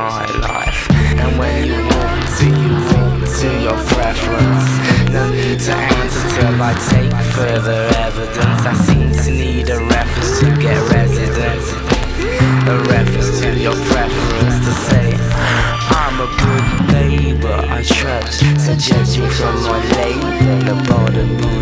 my life. And when you walk to your preference. No need to answer till I take further evidence. I seem to need a reference to get residence. A reference to your preference to say I'm a good neighbor, I trust. So judge me from my label, the border